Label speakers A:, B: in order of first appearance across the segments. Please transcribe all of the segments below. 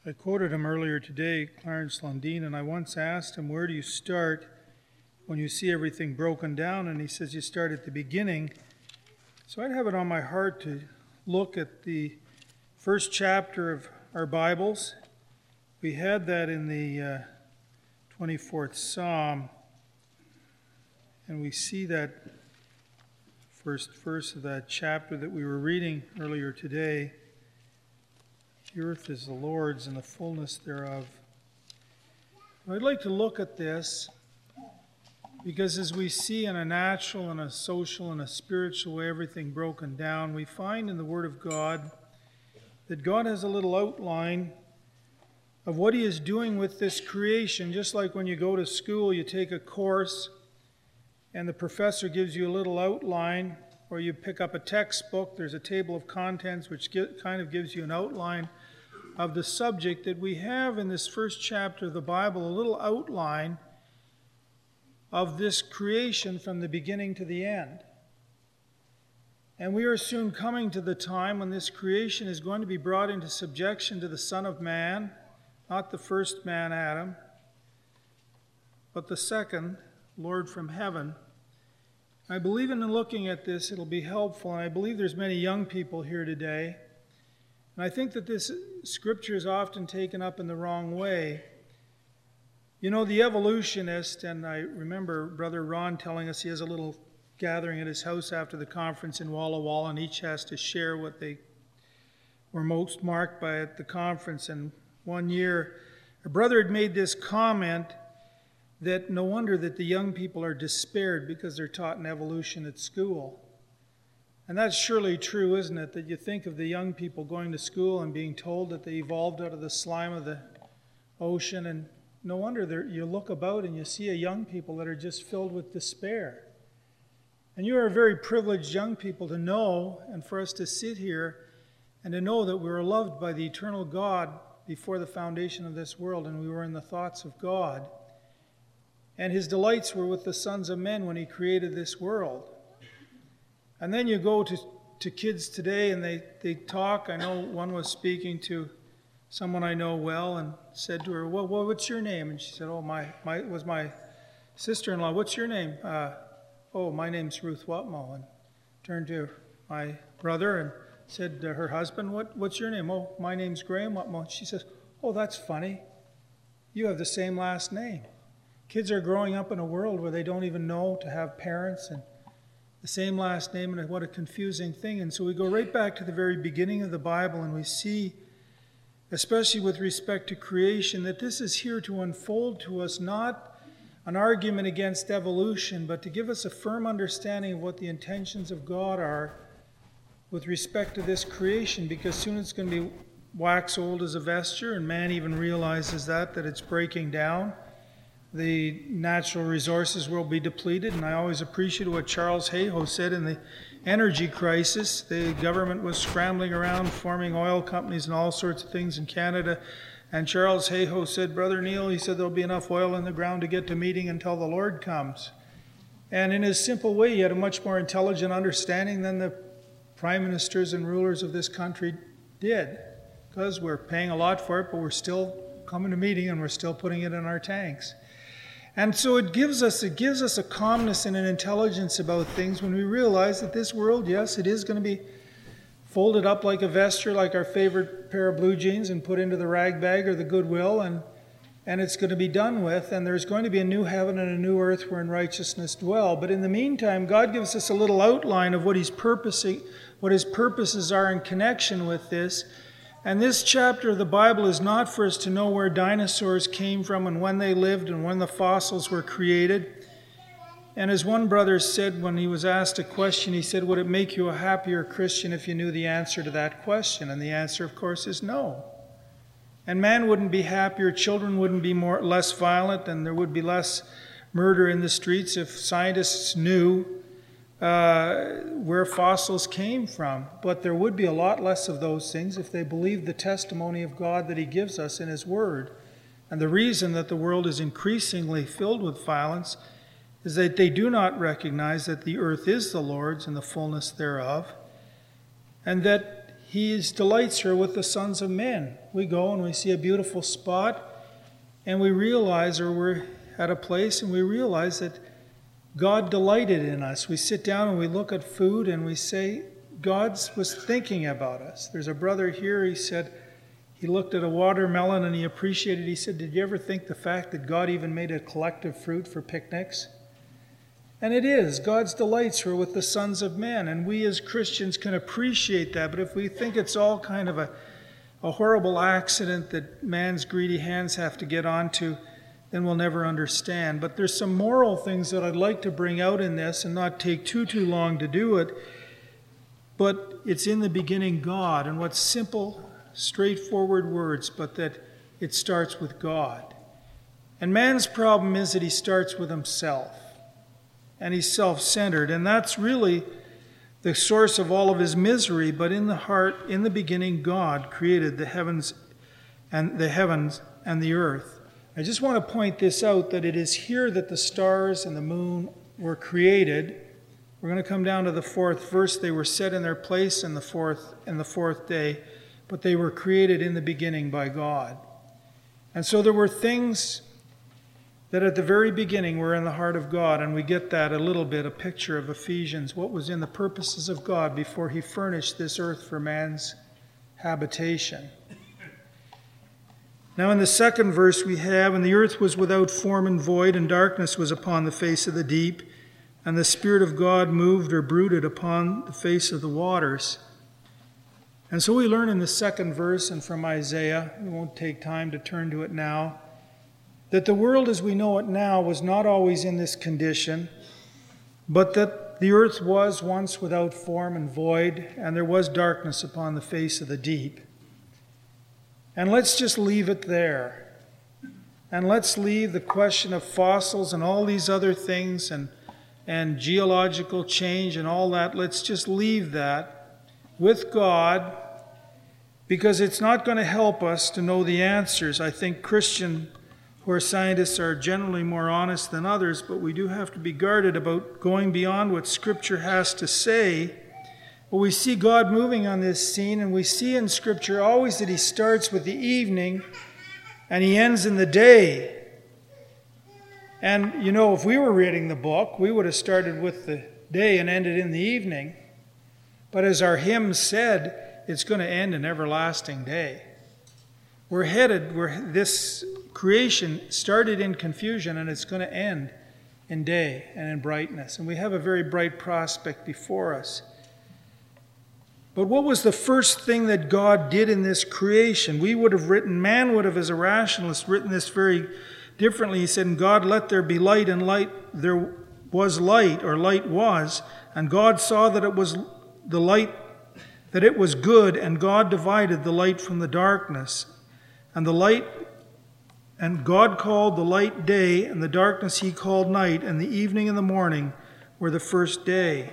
A: I quoted him earlier today, Clarence Lundeen, and I once asked him, where do you start when you see everything broken down? And he says, you start at the beginning. So I'd have it on my heart to look at the first chapter of our Bibles. We had that in the 24th Psalm, and we see that first verse of that chapter that we were reading earlier today. The earth is the Lord's and the fullness thereof. I'd like to look at this because as we see in a natural and a social and a spiritual way everything broken down, we find in the Word of God that God has a little outline of what He is doing with this creation. Just like when you go to school, you take a course and the professor gives you a little outline, or you pick up a textbook, there's a table of contents which kind of gives you an outline of the subject. That we have in this first chapter of the Bible a little outline of this creation from the beginning to the end. And we are soon coming to the time when this creation is going to be brought into subjection to the Son of Man, not the first man, Adam, but the second, Lord from heaven. I believe in looking at this, it'll be helpful, and I believe there's many young people here today. And I think that this scripture is often taken up in the wrong way. You know, the evolutionist, and I remember Brother Ron telling us he has a little gathering at his house after the conference in Walla Walla, and each has to share what they were most marked by at the conference. And one year, a brother had made this comment that no wonder that the young people are despaired because they're taught in evolution at school. And that's surely true, isn't it? That you think of the young people going to school and being told that they evolved out of the slime of the ocean, and no wonder you look about and you see a young people that are just filled with despair. And you are very privileged young people to know, and for us to sit here and to know that we were loved by the eternal God before the foundation of this world, and we were in the thoughts of God. And His delights were with the sons of men when He created this world. And then you go to kids today and they talk. I know one was speaking to someone I know well and said to her, well, what's your name? And she said, was my sister-in-law. What's your name? My name's Ruth Watmo. And turned to my brother and said to her husband, what's your name? Oh, my name's Graham Watmo. She says, oh, that's funny. You have the same last name. Kids are growing up in a world where they don't even know to have parents and the same last name, and what a confusing thing. And so we go right back to the very beginning of the Bible, and we see, especially with respect to creation, that this is here to unfold to us not an argument against evolution, but to give us a firm understanding of what the intentions of God are with respect to this creation, because soon it's going to be wax old as a vesture, and man even realizes that it's breaking down. The natural resources will be depleted, and I always appreciate what Charles Hayhoe said in the energy crisis. The government was scrambling around, forming oil companies and all sorts of things in Canada, and Charles Hayhoe said, Brother Neil, he said, there'll be enough oil in the ground to get to meeting until the Lord comes. And in his simple way, he had a much more intelligent understanding than the prime ministers and rulers of this country did, because we're paying a lot for it, but we're still coming to meeting and we're still putting it in our tanks. And so it gives us a calmness and an intelligence about things when we realize that this world, yes, it is going to be folded up like a vesture, like our favorite pair of blue jeans, and put into the rag bag or the Goodwill, and it's going to be done with, and there's going to be a new heaven and a new earth wherein righteousness dwell. But in the meantime, God gives us a little outline of what His purposes are in connection with this. And this chapter of the Bible is not for us to know where dinosaurs came from and when they lived and when the fossils were created. And as one brother said when he was asked a question, he said, would it make you a happier Christian if you knew the answer to that question? And the answer, of course, is no. And man wouldn't be happier, children wouldn't be less violent, and there would be less murder in the streets if scientists knew where fossils came from. But there would be a lot less of those things if they believed the testimony of God that He gives us in His Word. And the reason that the world is increasingly filled with violence is that they do not recognize that the earth is the Lord's and the fullness thereof, and that His delights are with the sons of men. We go and we see a beautiful spot, and we realize, or we're at a place and we realize that God delighted in us. We sit down and we look at food and we say, God was thinking about us. There's a brother here, he said, he looked at a watermelon and he appreciated it. He said, did you ever think the fact that God even made a collective fruit for picnics? And it is. God's delights were with the sons of men, and we as Christians can appreciate that. But if we think it's all kind of a horrible accident that man's greedy hands have to get onto, then we'll never understand. But there's some moral things that I'd like to bring out in this and not take too long to do it. But it's in the beginning God, and what's simple, straightforward words, but that it starts with God. And man's problem is that he starts with himself, and he's self-centered, and that's really the source of all of his misery. But in the heart, in the beginning, God created the heavens and the earth. I just want to point this out, that it is here that the stars and the moon were created. We're going to come down to the 4th verse. They were set in their place in the fourth day, but they were created in the beginning by God. And so there were things that at the very beginning were in the heart of God, and we get that a little bit, a picture of Ephesians, what was in the purposes of God before he furnished this earth for man's habitation. Now in the 2nd verse we have, and the earth was without form and void, and darkness was upon the face of the deep, and the Spirit of God moved or brooded upon the face of the waters. And so we learn in the 2nd verse, and from Isaiah, we won't take time to turn to it now, that the world as we know it now was not always in this condition, but that the earth was once without form and void, and there was darkness upon the face of the deep. And let's just leave it there. And let's leave the question of fossils and all these other things and geological change and all that. Let's just leave that with God, because it's not going to help us to know the answers. I think Christians who are scientists are generally more honest than others, but we do have to be guarded about going beyond what Scripture has to say. But we see God moving on this scene, and we see in Scripture always that he starts with the evening and he ends in the day. And, you know, if we were reading the book, we would have started with the day and ended in the evening. But as our hymn said, it's going to end an everlasting day. We're headed where this creation started in confusion, and it's going to end in day and in brightness. And we have a very bright prospect before us. But what was the first thing that God did in this creation? Man would have, as a rationalist, written this very differently. He said, "And God, let there be light, and there was light, or light was. And God saw that it was the light, that it was good, and God divided the light from the darkness. And God called the light day, and the darkness he called night, and the evening and the morning were the first day."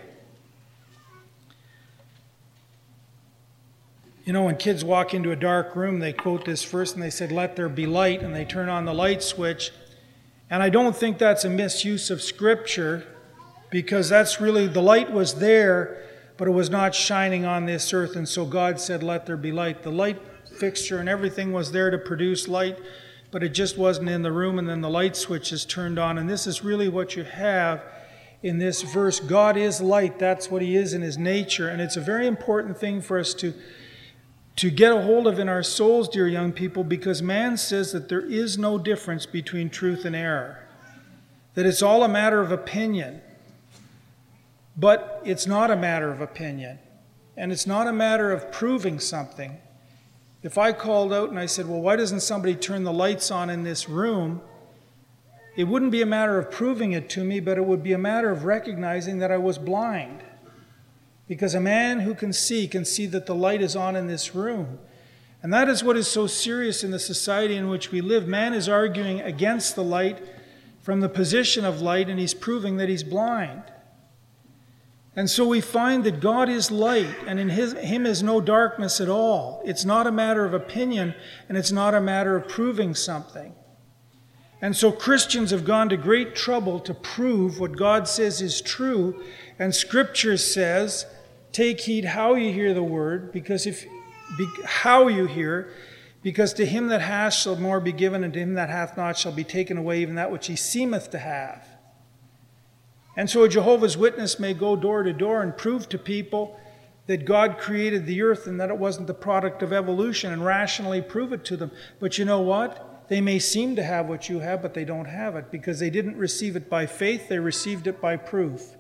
A: You know, when kids walk into a dark room, they quote this verse and they said, "Let there be light," and they turn on the light switch. And I don't think that's a misuse of Scripture, because that's really, the light was there, but it was not shining on this earth, and so God said, "Let there be light." The light fixture and everything was there to produce light, but it just wasn't in the room, and then the light switch is turned on. And this is really what you have in this verse. God is light. That's what he is in his nature. And it's a very important thing for us to get a hold of in our souls, dear young people, because man says that there is no difference between truth and error, that it's all a matter of opinion. But it's not a matter of opinion, and it's not a matter of proving something. If I called out and I said, "Well, why doesn't somebody turn the lights on in this room?" it wouldn't be a matter of proving it to me, but it would be a matter of recognizing that I was blind. Because a man who can see that the light is on in this room. And that is what is so serious in the society in which we live. Man is arguing against the light from the position of light, and he's proving that he's blind. And so we find that God is light, and in him is no darkness at all. It's not a matter of opinion, and it's not a matter of proving something. And so Christians have gone to great trouble to prove what God says is true. And Scripture says, "Take heed how you hear the word," because if how you hear, because to him that hath shall more be given, and to him that hath not shall be taken away even that which he seemeth to have. And so a Jehovah's Witness may go door to door and prove to people that God created the earth and that it wasn't the product of evolution, and rationally prove it to them. But you know what? They may seem to have what you have, but they don't have it, because they didn't receive it by faith, they received it by proof.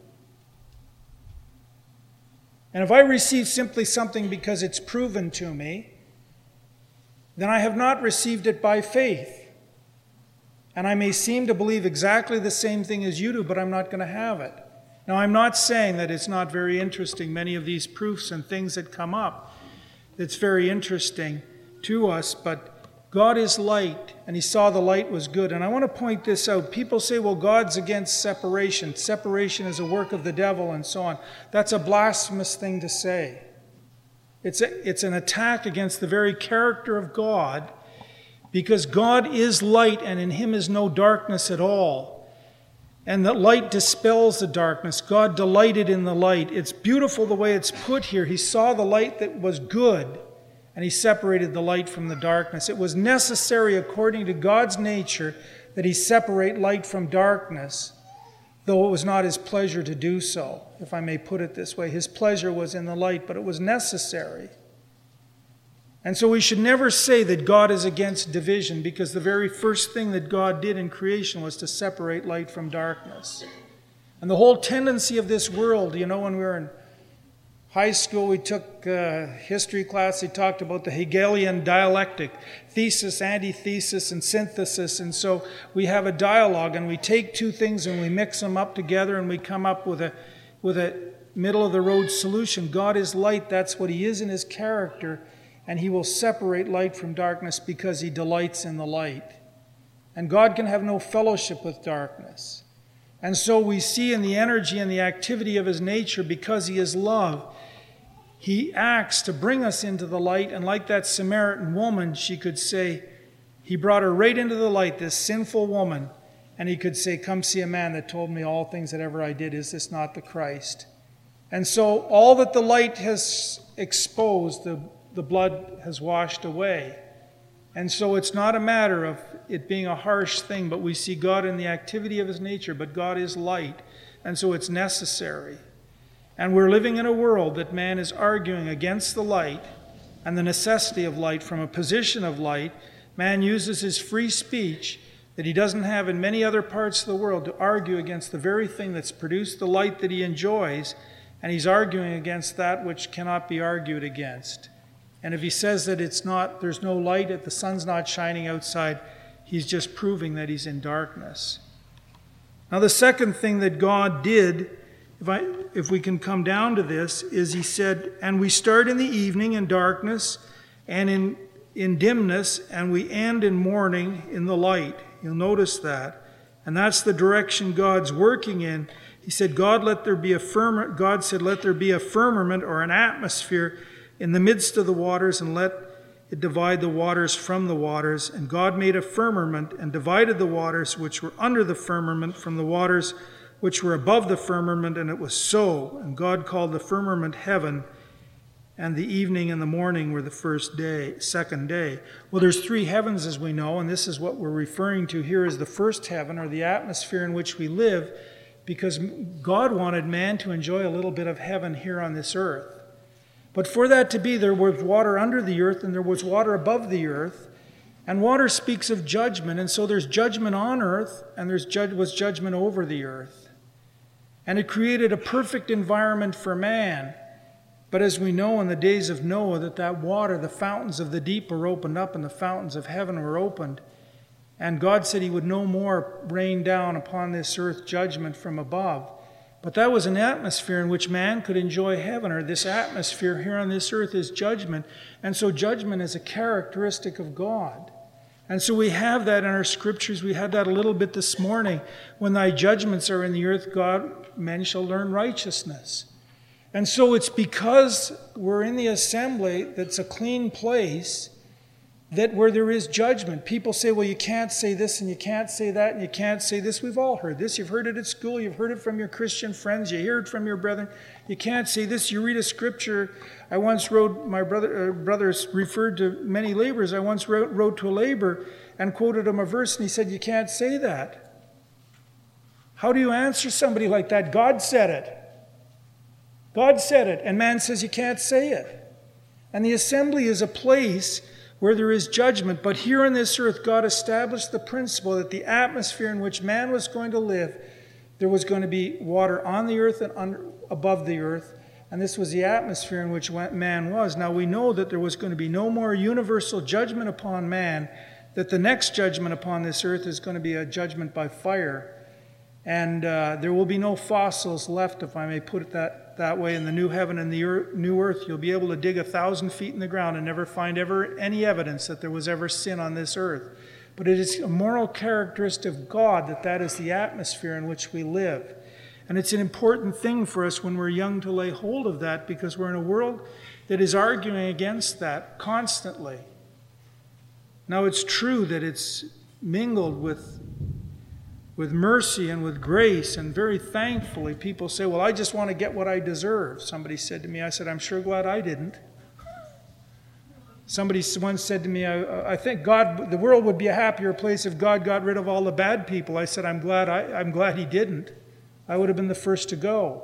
A: And if I receive simply something because it's proven to me, then I have not received it by faith. And I may seem to believe exactly the same thing as you do, but I'm not going to have it. Now, I'm not saying that it's not very interesting, many of these proofs and things that come up. It's very interesting to us, but God is light, and he saw the light was good. And I want to point this out. People say, well, God's against separation. Separation is a work of the devil, and so on. That's a blasphemous thing to say. It's an attack against the very character of God, because God is light, and in him is no darkness at all. And that light dispels the darkness. God delighted in the light. It's beautiful the way it's put here. He saw the light that was good, and he separated the light from the darkness. It was necessary, according to God's nature, that he separate light from darkness, though it was not his pleasure to do so, if I may put it this way. His pleasure was in the light, but it was necessary. And so we should never say that God is against division, because the very first thing that God did in creation was to separate light from darkness. And the whole tendency of this world, you know, when we were in high school, we took history class, they talked about the Hegelian dialectic, thesis, antithesis, and synthesis. And so we have a dialogue, and we take two things and we mix them up together, and we come up with a middle-of-the-road solution. God is light, that's what he is in his character, and he will separate light from darkness because he delights in the light. And God can have no fellowship with darkness. And so we see in the energy and the activity of his nature, because he is love, he acts to bring us into the light. And like that Samaritan woman, she could say, he brought her right into the light, this sinful woman. And he could say, come see a man that told me all things that ever I did. Is this not the Christ? And so all that the light has exposed, the blood has washed away. And so it's not a matter of it being a harsh thing, but we see God in the activity of his nature. But God is light, and so it's necessary. And we're living in a world that man is arguing against the light and the necessity of light from a position of light. Man uses his free speech that he doesn't have in many other parts of the world to argue against the very thing that's produced the light that he enjoys, and he's arguing against that which cannot be argued against. And if he says that there's no light, the sun's not shining outside, he's just proving that he's in darkness. Now, the second thing that God did, if we can come down to this, is he said, and we start in the evening in darkness and in dimness, and we end in morning in the light. You'll notice that. And that's the direction God's working in. He said, God said, let there be a firmament or an atmosphere in the midst of the waters, and let it divide the waters from the waters. And God made a firmament and divided the waters which were under the firmament from the waters which were above the firmament, and it was so. And God called the firmament heaven, and the evening and the morning were the second day. Well, there's three heavens, as we know, and this is what we're referring to here as the first heaven, or the atmosphere in which we live, because God wanted man to enjoy a little bit of heaven here on this earth. But for that to be, there was water under the earth, and there was water above the earth. And water speaks of judgment, and so there's judgment on earth, and was judgment over the earth. And it created a perfect environment for man. But as we know in the days of Noah, that water, the fountains of the deep were opened up, and the fountains of heaven were opened. And God said he would no more rain down upon this earth judgment from above. But that was an atmosphere in which man could enjoy heaven, or this atmosphere here on this earth is judgment. And so judgment is a characteristic of God. And so we have that in our scriptures. We had that a little bit this morning. When thy judgments are in the earth, God, men shall learn righteousness. And so it's because we're in the assembly that's a clean place that where there is judgment, people say, well, you can't say this and you can't say that and you can't say this. We've all heard this. You've heard it at school. You've heard it from your Christian friends. You hear it from your brethren. You can't say this. You read a scripture. I once wrote, my brothers referred to many laborers. I once wrote to a laborer and quoted him a verse, and he said, you can't say that. How do you answer somebody like that? God said it. God said it, and man says you can't say it. And the assembly is a place where there is judgment. But here on this earth, God established the principle that the atmosphere in which man was going to live, there was going to be water on the earth and above the earth. And this was the atmosphere in which man was. Now we know that there was going to be no more universal judgment upon man, that the next judgment upon this earth is going to be a judgment by fire. And there will be no fossils left, if I may put it that way, in the new heaven and the new earth. You'll be able to dig 1,000 feet in the ground and never find any evidence that there was ever sin on this earth. But it is a moral characteristic of God that is the atmosphere in which we live. And it's an important thing for us when we're young to lay hold of that, because we're in a world that is arguing against that constantly. Now it's true that it's mingled with mercy and with grace, and very thankfully people say, well, I just want to get what I deserve. Somebody said to me, I said, I'm sure glad I didn't. Somebody once said to me, I think the world would be a happier place if God got rid of all the bad people. I said, I'm glad he didn't. I would have been the first to go.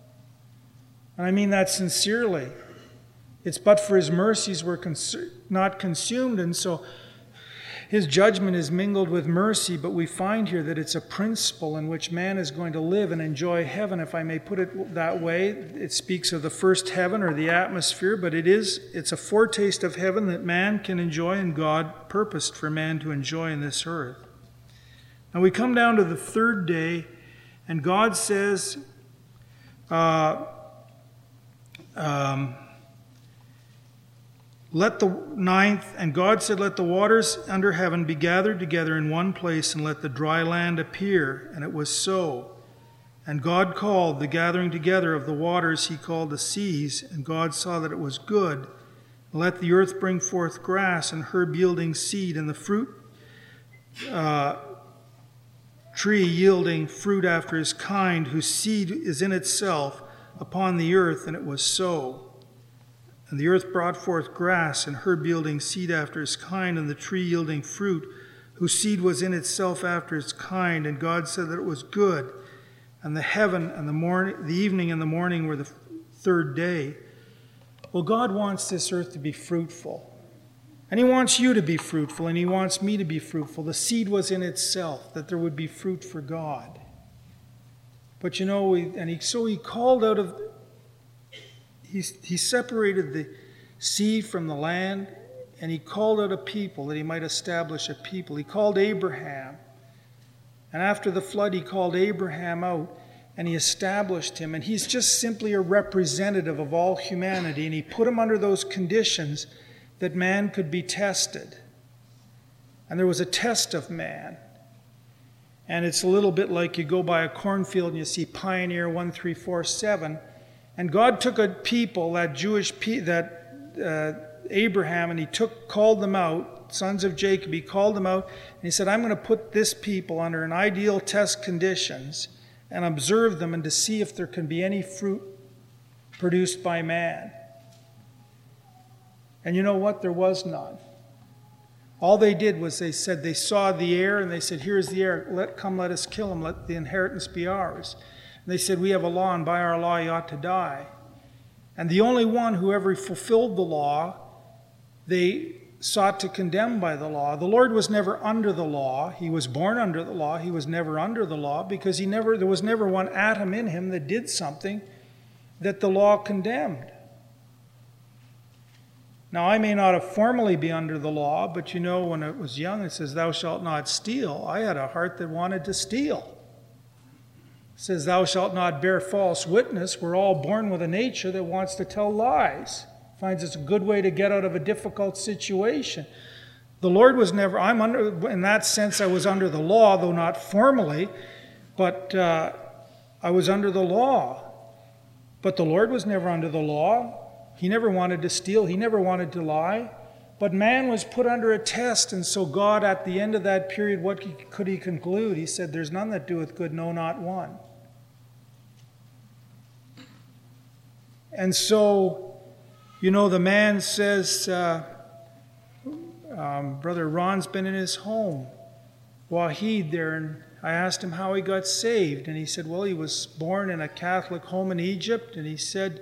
A: And I mean that sincerely. It's but for his mercies we're not consumed, and so his judgment is mingled with mercy, but we find here that it's a principle in which man is going to live and enjoy heaven, if I may put it that way. It speaks of the first heaven or the atmosphere, but it's a foretaste of heaven that man can enjoy and God purposed for man to enjoy in this earth. Now we come down to the third day, and God says, and God said, let the waters under heaven be gathered together in one place, and let the dry land appear. And it was so. And God called the gathering together of the waters, he called the seas, and God saw that it was good. Let the earth bring forth grass, and herb yielding seed, and the fruit tree yielding fruit after his kind, whose seed is in itself upon the earth. And it was so. And the earth brought forth grass, and herb yielding seed after his kind, and the tree yielding fruit, whose seed was in itself after its kind. And God said that it was good. And the heaven and the evening and the morning were the third day. Well, God wants this earth to be fruitful. And he wants you to be fruitful, and he wants me to be fruitful. The seed was in itself, that there would be fruit for God. But he called out of... He separated the sea from the land, and he called out a people that he might establish a people. He called Abraham. And after the flood, he called Abraham out, and he established him. And he's just simply a representative of all humanity, and he put him under those conditions that man could be tested. And there was a test of man. And it's a little bit like you go by a cornfield and you see Pioneer 1347. And God took a people, Abraham, and he called them out, sons of Jacob. He called them out, and he said, I'm going to put this people under an ideal test conditions and observe them, and to see if there can be any fruit produced by man. And you know what? There was none. All they did was they saw the heir, and they said, here's the heir. Let us kill him. Let the inheritance be ours. And they said, we have a law, and by our law he ought to die. And the only one who ever fulfilled the law, they sought to condemn by the law. The Lord was never under the law. He was born under the law. He was never under the law, because there was never one atom in him that did something that the law condemned. Now, I may not have formally be under the law, but when I was young, it says, thou shalt not steal. I had a heart that wanted to steal. It says, thou shalt not bear false witness. We're all born with a nature that wants to tell lies. Finds it's a good way to get out of a difficult situation. The Lord was never, in that sense, I was under the law, though not formally, but I was under the law. But the Lord was never under the law. He never wanted to steal. He never wanted to lie. But man was put under a test, and so God, at the end of that period, what could he conclude? He said, there's none that doeth good, no, not one. And so, the man says, Brother Ron's been in his home, Wahid there, and I asked him how he got saved, and he said, well, he was born in a Catholic home in Egypt, and he said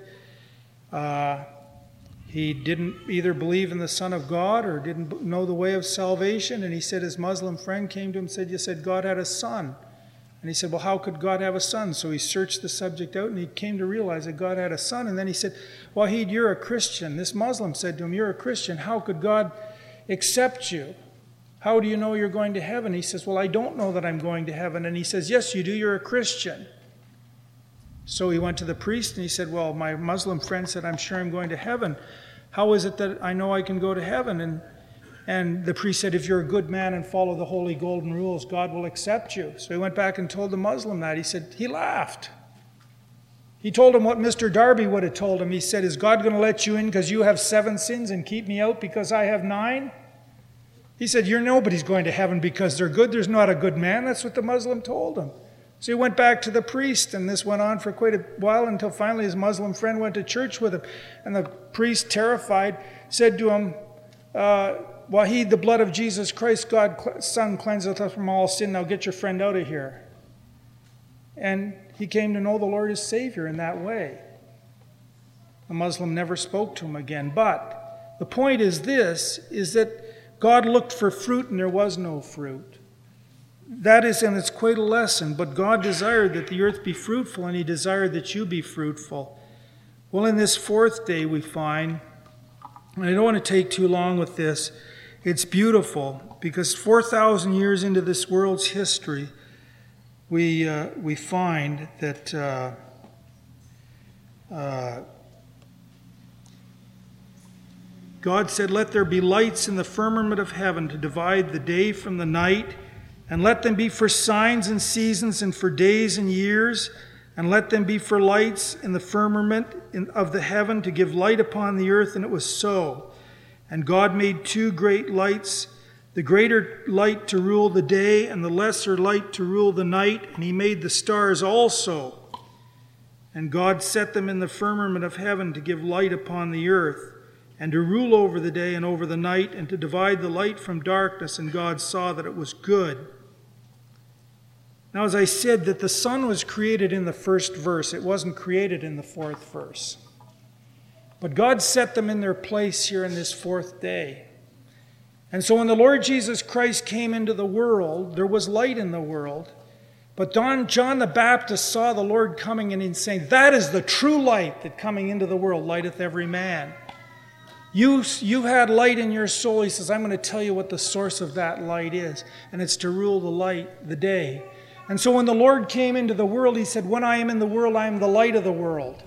A: he didn't either believe in the Son of God or didn't know the way of salvation, and he said his Muslim friend came to him and said, you said God had a son. And he said, well, how could God have a son? So he searched the subject out, and he came to realize that God had a son, and then he said, Wahid, you're a Christian. This Muslim said to him, you're a Christian. How could God accept you? How do you know you're going to heaven? He says, well, I don't know that I'm going to heaven. And he says, yes, you do. You're a Christian. So he went to the priest and he said, well, my Muslim friend said, I'm sure I'm going to heaven. How is it that I know I can go to heaven? And the priest said, if you're a good man and follow the holy golden rules, God will accept you. So he went back and told the Muslim that. He said, he laughed. He told him what Mr. Darby would have told him. He said, is God going to let you in because you have 7 sins and keep me out because I have 9? He said, nobody's going to heaven because they're good. There's not a good man. That's what the Muslim told him. So he went back to the priest, and this went on for quite a while until finally his Muslim friend went to church with him. And the priest, terrified, said to him, Wahid, the blood of Jesus Christ, God's Son, cleanseth us from all sin. Now get your friend out of here. And he came to know the Lord as Savior in that way. The Muslim never spoke to him again. But the point is this, is that God looked for fruit and there was no fruit. That is, and it's quite a lesson, but God desired that the earth be fruitful, and he desired that you be fruitful. Well, in this 4th day we find, and I don't want to take too long with this, it's beautiful, because 4,000 years into this world's history, we find that God said, let there be lights in the firmament of heaven to divide the day from the night, and let them be for signs and seasons and for days and years, and let them be for lights in the firmament of the heaven to give light upon the earth. And it was so. And God made 2 great lights, the greater light to rule the day and the lesser light to rule the night. And he made the stars also. And God set them in the firmament of heaven to give light upon the earth, and to rule over the day and over the night, and to divide the light from darkness. And God saw that it was good. Now, as I said, that the sun was created in the 1st verse. It wasn't created in the 4th verse. But God set them in their place here in this 4th day. And so when the Lord Jesus Christ came into the world, there was light in the world. But John the Baptist saw the Lord coming and he's saying, that is the true light that coming into the world lighteth every man. You had light in your soul. He says, I'm going to tell you what the source of that light is. And it's to rule the day. And so when the Lord came into the world, he said, when I am in the world, I am the light of the world.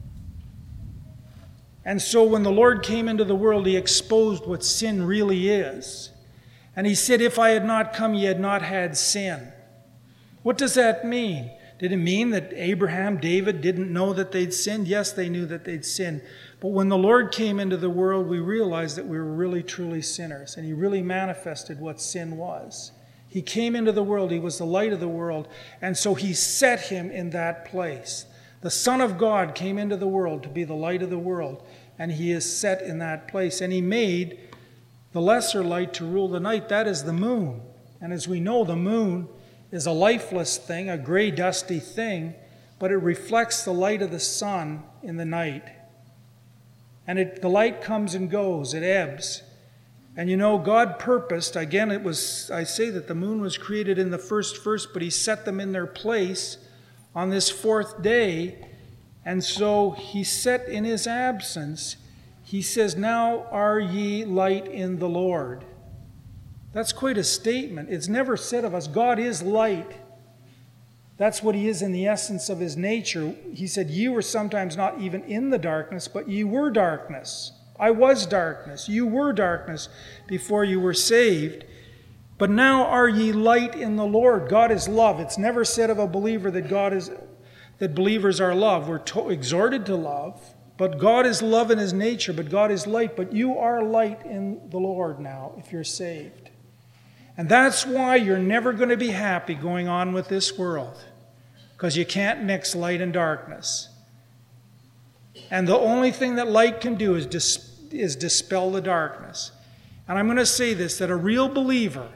A: And so when the Lord came into the world, he exposed what sin really is. And he said, if I had not come, ye had not had sin. What does that mean? Did it mean that Abraham, David didn't know that they'd sinned? Yes, they knew that they'd sinned. But when the Lord came into the world, we realized that we were really, truly sinners. And he really manifested what sin was. He came into the world. He was the light of the world. And so he set him in that place. The Son of God came into the world to be the light of the world. And he is set in that place. And he made the lesser light to rule the night. That is the moon. And as we know, the moon is a lifeless thing, a gray, dusty thing. But it reflects the light of the sun in the night. And the light comes and goes. It ebbs. And God purposed, again, I say that the moon was created in the 1st verse, but he set them in their place on this 4th day. And so he set in his absence, he says, now are ye light in the Lord. That's quite a statement. It's never said of us, God is light. That's what he is in the essence of his nature. He said, ye were sometimes not even in the darkness, but ye were darkness. I was darkness. You were darkness before you were saved. But now are ye light in the Lord. God is love. It's never said of a believer that believers are love. We're exhorted to love. But God is love in his nature, but God is light. But you are light in the Lord now if you're saved. And that's why you're never going to be happy going on with this world, because you can't mix light and darkness. And the only thing that light can do is dispel the darkness. And I'm going to say this, that a real believer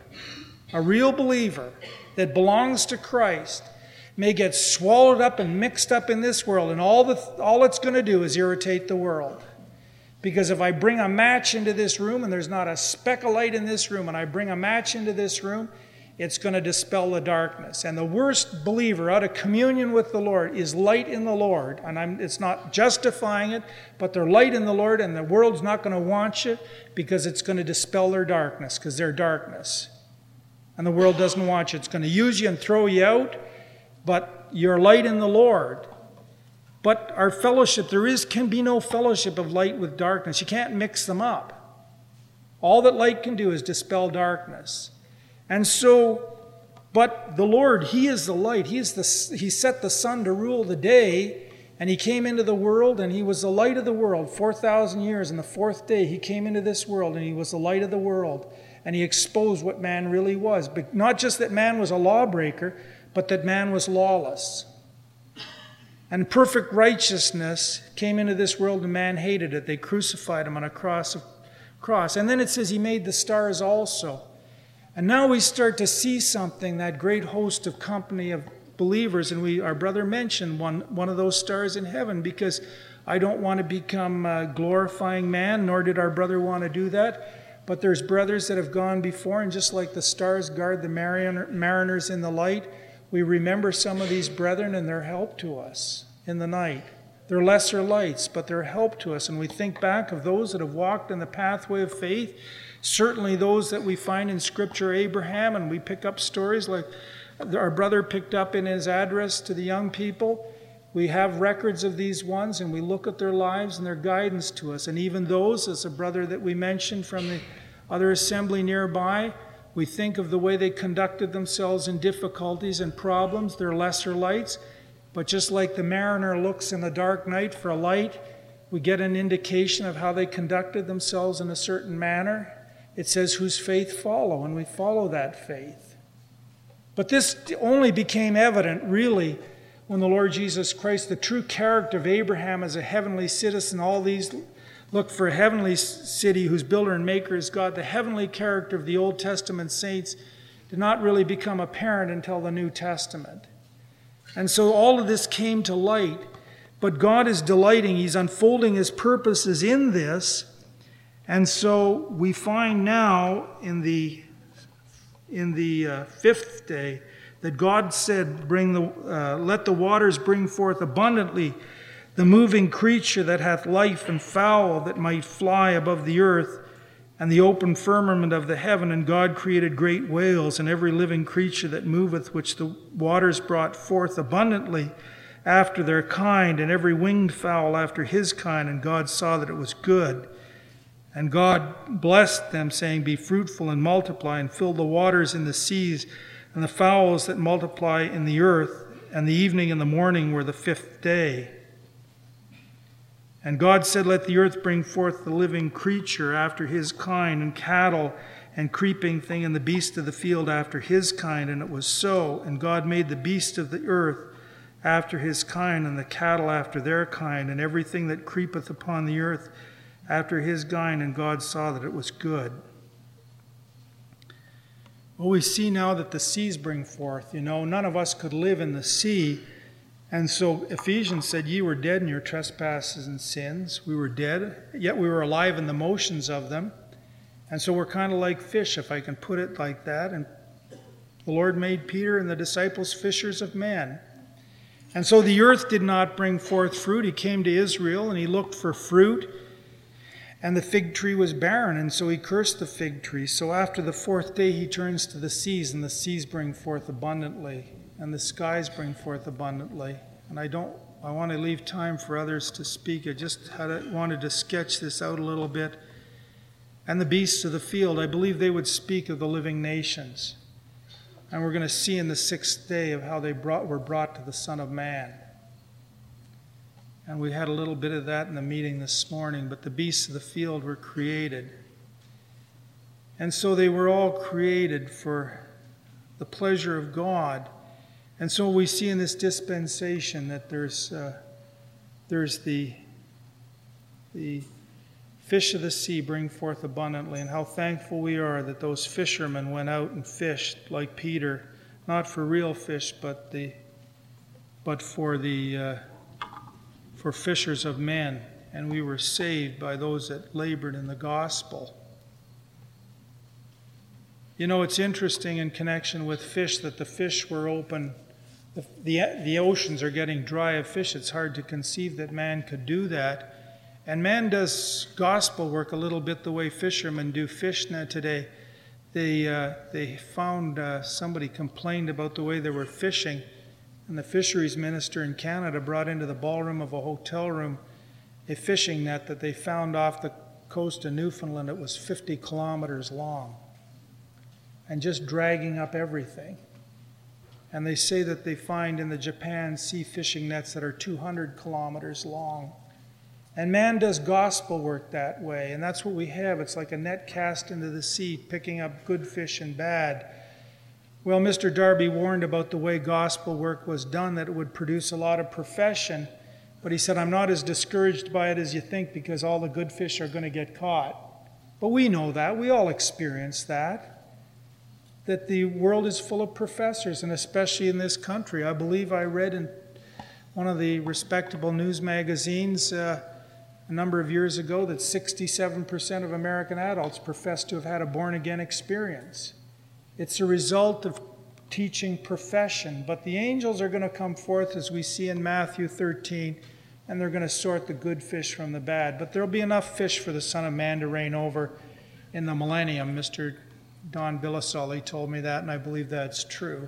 A: that belongs to Christ may get swallowed up and mixed up in this world, and all it's going to do is irritate the world. Because if I bring a match into this room and there's not a speck of light in this room, and I bring a match into this room, it's going to dispel the darkness. And the worst believer out of communion with the Lord is light in the Lord. And it's not justifying it, but they're light in the Lord, and the world's not going to want you because it's going to dispel their darkness, because they're darkness. And the world doesn't want you. It's going to use you and throw you out, but you're light in the Lord. But our fellowship, can be no fellowship of light with darkness. You can't mix them up. All that light can do is dispel darkness. And so, but the Lord, he is the light. He set the sun to rule the day, and he came into the world, and he was the light of the world 4,000 years. And the fourth day, he came into this world, and he was the light of the world. And he exposed what man really was. But not just that man was a lawbreaker, but that man was lawless. And perfect righteousness came into this world, and man hated it. They crucified him on a cross. And then it says he made the stars also. And now we start to see something, that great host of company of believers. And our brother mentioned one of those stars in heaven, because I don't want to become a glorifying man, nor did our brother want to do that. But there's brothers that have gone before, and just like the stars guard the mariners in the light, we remember some of these brethren and their help to us in the night. They're lesser lights, but they're help to us. And we think back of those that have walked in the pathway of faith, certainly those that we find in Scripture, Abraham, and we pick up stories like our brother picked up in his address to the young people. We have records of these ones, and we look at their lives and their guidance to us. And even those, as a brother that we mentioned from the other assembly nearby, we think of the way they conducted themselves in difficulties and problems. They're lesser lights. But just like the mariner looks in the dark night for a light, we get an indication of how they conducted themselves in a certain manner. It says, whose faith follow, and we follow that faith. But this only became evident, really, when the Lord Jesus Christ, the true character of Abraham as a heavenly citizen, all these look for a heavenly city whose builder and maker is God. The heavenly character of the Old Testament saints did not really become apparent until the New Testament. And so all of this came to light, but God is delighting. He's unfolding his purposes in this. And so we find now in the fifth day that God said, let the waters bring forth abundantly the moving creature that hath life, and fowl that might fly above the earth, and the open firmament of the heaven. And God created great whales, and every living creature that moveth, which the waters brought forth abundantly after their kind, and every winged fowl after his kind. And God saw that it was good. And God blessed them, saying, be fruitful and multiply, and fill the waters in the seas, and the fowls that multiply in the earth. And the evening and the morning were the fifth day. And God said, let the earth bring forth the living creature after his kind, and cattle and creeping thing, and the beast of the field after his kind. And it was so. And God made the beast of the earth after his kind, and the cattle after their kind, and everything that creepeth upon the earth after his kind. And God saw that it was good. Well, we see now that the seas bring forth. None of us could live in the sea. And so Ephesians said, ye were dead in your trespasses and sins. We were dead, yet we were alive in the motions of them. And so we're kind of like fish, if I can put it like that. And the Lord made Peter and the disciples fishers of men. And so the earth did not bring forth fruit. He came to Israel and he looked for fruit. And the fig tree was barren, and so he cursed the fig tree. So after the fourth day he turns to the seas, and the seas bring forth abundantly. And the skies bring forth abundantly. And I want to leave time for others to speak. I just wanted to sketch this out a little bit. And the beasts of the field, I believe they would speak of the living nations. And we're going to see in the sixth day of how they were brought to the Son of Man. And we had a little bit of that in the meeting this morning, but the beasts of the field were created. And so they were all created for the pleasure of God. And so we see in this dispensation that there's the fish of the sea bring forth abundantly, and how thankful we are that those fishermen went out and fished like Peter, not for real fish, but for fishers of men, and we were saved by those that labored in the gospel. You know, it's interesting in connection with fish that the fish were open. The oceans are getting dry of fish. It's hard to conceive that man could do that. And man does gospel work a little bit the way fishermen do fish now today. They found somebody complained about the way they were fishing, and the fisheries minister in Canada brought into the ballroom of a hotel room a fishing net that they found off the coast of Newfoundland. It was 50 kilometers long and just dragging up everything. And they say that they find in the Japan Sea fishing nets that are 200 kilometers long. And man does gospel work that way, and that's what we have. It's like a net cast into the sea, picking up good fish and bad. Well, Mr. Darby warned about the way gospel work was done, that it would produce a lot of profession. But he said, I'm not as discouraged by it as you think, because all the good fish are going to get caught. But we know that. We all experience that the world is full of professors, and especially in this country. I believe I read in one of the respectable news magazines a number of years ago that 67% of American adults profess to have had a born-again experience. It's a result of teaching profession. But the angels are going to come forth, as we see in Matthew 13, and they're going to sort the good fish from the bad. But there'll be enough fish for the Son of Man to reign over in the millennium. Mr. Don Billisoli told me that, and I believe that's true.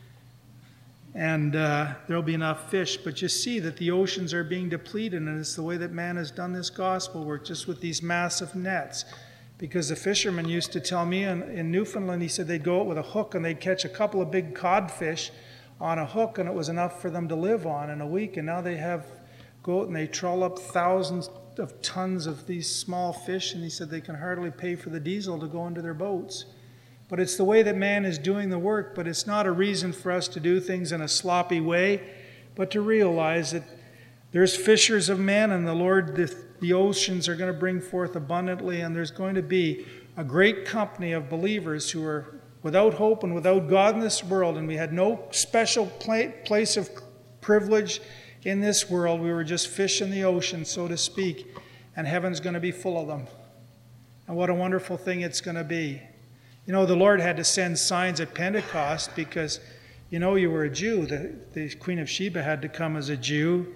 A: And there'll be enough fish. But you see that the oceans are being depleted, and it's the way that man has done this gospel work, just with these massive nets. Because the fishermen used to tell me in Newfoundland, he said they'd go out with a hook and they'd catch a couple of big codfish on a hook, and it was enough for them to live on in a week. And now they go out and they trawl up thousands of tons of these small fish, and he said they can hardly pay for the diesel to go into their boats. But it's the way that man is doing the work, but it's not a reason for us to do things in a sloppy way, but to realize that there's fishers of men, and the Lord, the oceans are going to bring forth abundantly, and there's going to be a great company of believers who are without hope and without God in this world, and we had no special place of privilege in this world. We were just fish in the ocean, so to speak, and heaven's going to be full of them. And what a wonderful thing it's going to be. You know, the Lord had to send signs at Pentecost because, you know, you were a Jew. The Queen of Sheba had to come as a Jew.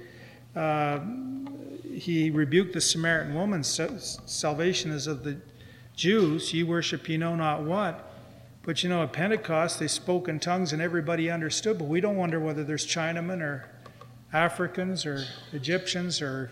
A: He rebuked the Samaritan woman. Salvation is of the Jews. Ye worship ye know not what. But, you know, at Pentecost, they spoke in tongues and everybody understood. But we don't wonder whether there's Chinamen or Africans or Egyptians or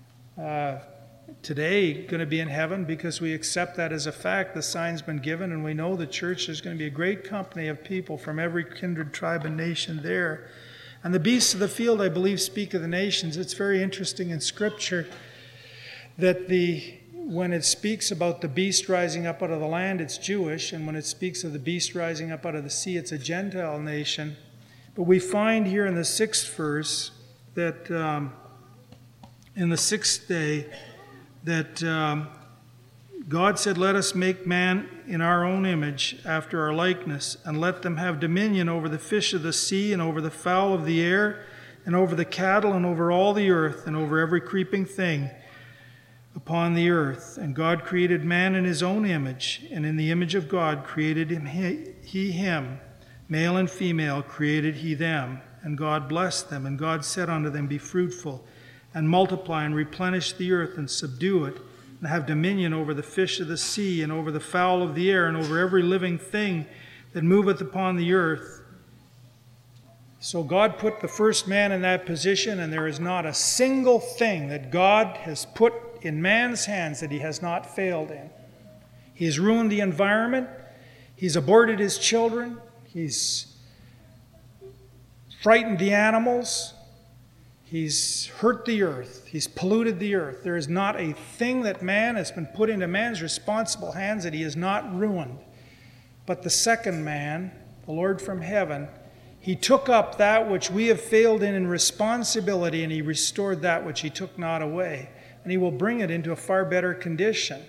A: today going to be in heaven, because we accept that as a fact. The sign's been given, and we know the church, there's going to be a great company of people from every kindred, tribe, and nation there. And the beasts of the field, I believe, speak of the nations. It's very interesting in Scripture that when it speaks about the beast rising up out of the land, it's Jewish, and when it speaks of the beast rising up out of the sea, it's a Gentile nation. But we find here in the 6th verse that in the 6th day, that God said, let us make man in our own image, after our likeness, and let them have dominion over the fish of the sea, and over the fowl of the air, and over the cattle, and over all the earth, and over every creeping thing upon the earth. And God created man in his own image, and in the image of God created he him. Male and female created he them. And God blessed them, and God said unto them, be fruitful, and multiply, and replenish the earth, and subdue it, and have dominion over the fish of the sea, and over the fowl of the air, and over every living thing that moveth upon the earth. So God put the first man in that position, and there is not a single thing that God has put in man's hands that he has not failed in. He has ruined the environment. He's aborted his children. He's frightened the animals. He's hurt the earth. He's polluted the earth. There is not a thing that man has been put into man's responsible hands that he has not ruined. But the second man, the Lord from heaven, he took up that which we have failed in responsibility, and he restored that which he took not away. And he will bring it into a far better condition.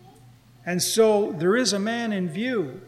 A: And so there is a man in view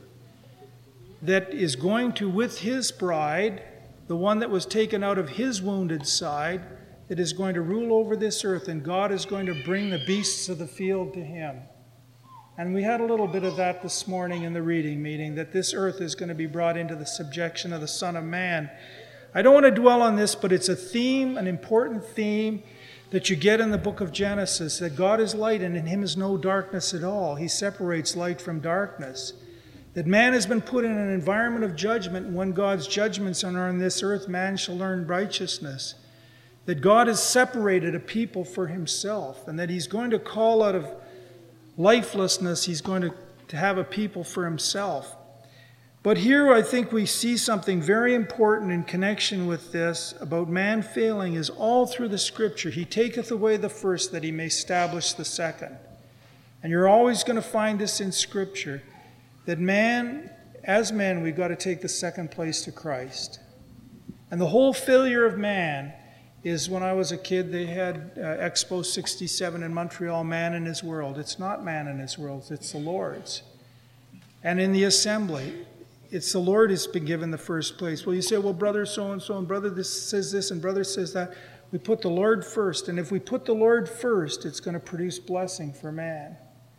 A: that is going to, with his bride, the one that was taken out of his wounded side, that is going to rule over this earth, and God is going to bring the beasts of the field to him. And we had a little bit of that this morning in the reading meeting, that this earth is going to be brought into the subjection of the Son of Man. I don't want to dwell on this, but it's a theme, an important theme that you get in the book of Genesis, that God is light and in him is no darkness at all. He separates light from darkness. That man has been put in an environment of judgment, and when God's judgments are on this earth, man shall learn righteousness. That God has separated a people for himself, and that he's going to call out of lifelessness, he's going to have a people for himself. But here I think we see something very important in connection with this about man failing is all through the Scripture. He taketh away the first that he may establish the second. And you're always going to find this in Scripture, that man, as men, we've got to take the second place to Christ. And the whole failure of man is, when I was a kid, they had Expo 67 in Montreal, Man in His World. It's not man in his world, it's the Lord's. And in the assembly, it's the Lord who's been given the first place. Well, you say, well, brother so-and-so, and brother this says this, and brother says that. We put the Lord first. And if we put the Lord first, it's going to produce blessing for man.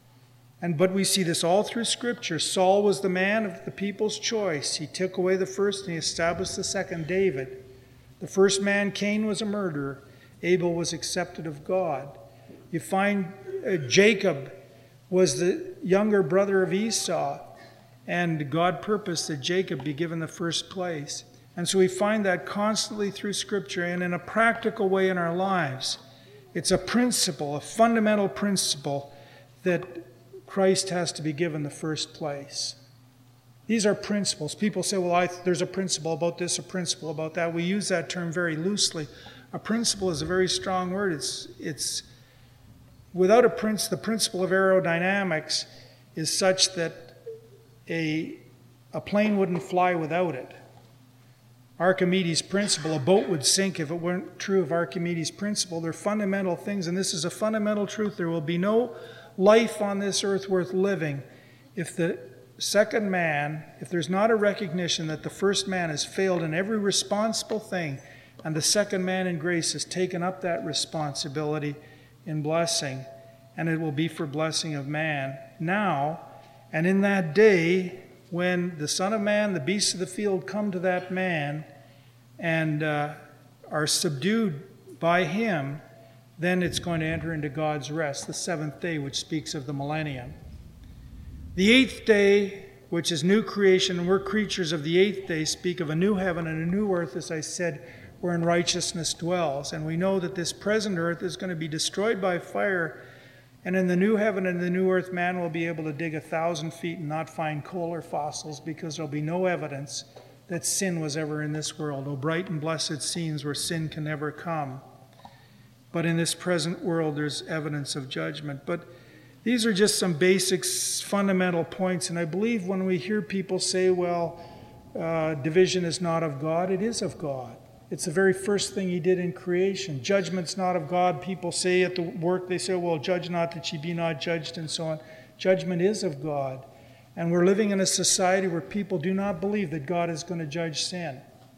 A: But we see this all through Scripture. Saul was the man of the people's choice. He took away the first and he established the second, David. The first man, Cain, was a murderer. Abel was accepted of God. You find Jacob was the younger brother of Esau, and God purposed that Jacob be given the first place. And so we find that constantly through Scripture and in a practical way in our lives. It's a principle, a fundamental principle, that Christ has to be given the first place. These are principles. People say, well, there's a principle about this, a principle about that. We use that term very loosely. A principle is a very strong word. It's without the principle of aerodynamics is such that a plane wouldn't fly without it. Archimedes' principle, a boat would sink if it weren't true of Archimedes' principle. They're fundamental things, and this is a fundamental truth. There will be no life on this earth worth living if the second man, if there's not a recognition that the first man has failed in every responsible thing, and the second man in grace has taken up that responsibility in blessing, and it will be for blessing of man now, and in that day when the Son of Man, the beasts of the field come to that man and are subdued by him, then it's going to enter into God's rest, the seventh day, which speaks of the millennium. The eighth day, which is new creation, and we're creatures of the eighth day, speak of a new heaven and a new earth, as I said, wherein righteousness dwells. And we know that this present earth is going to be destroyed by fire, and in the new heaven and the new earth, man will be able to dig 1,000 feet and not find coal or fossils, because there'll be no evidence that sin was ever in this world. Oh, bright and blessed scenes where sin can never come. But in this present world, there's evidence of judgment. But these are just some basic, fundamental points. And I believe when we hear people say, well, division is not of God, it is of God. It's the very first thing he did in creation. Judgment's not of God. People say at the work, they say, well, judge not that ye be not judged, and so on. Judgment is of God. And we're living in a society where people do not believe that God is going to judge sin.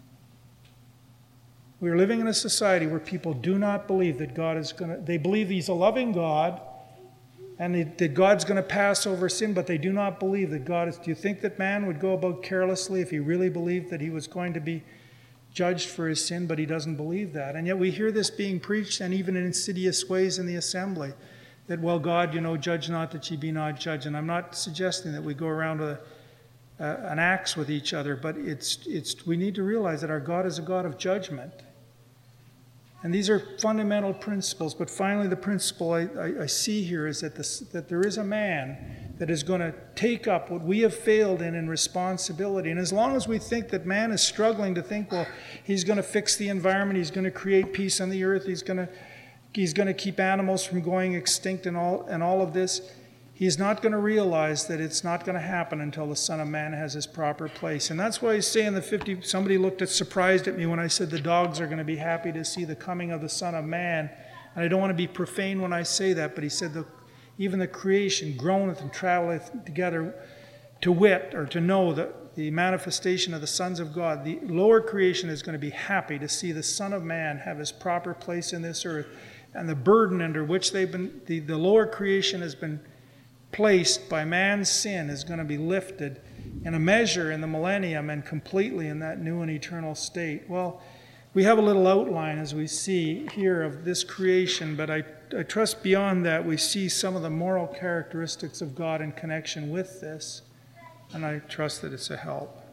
A: We're living in a society where people do not believe that God is going to... They believe he's a loving God, and that God's going to pass over sin, but they do not believe that God is... Do you think that man would go about carelessly if he really believed that he was going to be judged for his sin? But he doesn't believe that. And yet we hear this being preached, and even in insidious ways in the assembly, that, well, God, judge not that ye be not judged. And I'm not suggesting that we go around with an axe with each other, but we need to realize that our God is a God of judgment. And these are fundamental principles. But finally, the principle I see here is that there is a man that is going to take up what we have failed in responsibility. And as long as we think that man is struggling to think, well, he's going to fix the environment, he's going to create peace on the earth, he's going to keep animals from going extinct and all of this, he's not going to realize that it's not going to happen until the Son of Man has his proper place. And that's why I say in the 50, somebody surprised at me when I said the dogs are going to be happy to see the coming of the Son of Man. And I don't want to be profane when I say that, but he said even the creation groaneth and travaileth together to wit, or to know the manifestation of the sons of God. The lower creation is going to be happy to see the Son of Man have his proper place in this earth. And the burden under which the lower creation has been placed by man's sin is going to be lifted in a measure in the millennium and completely in that new and eternal state. Well, we have a little outline, as we see here, of this creation, but I trust beyond that we see some of the moral characteristics of God in connection with this, and I trust that it's a help.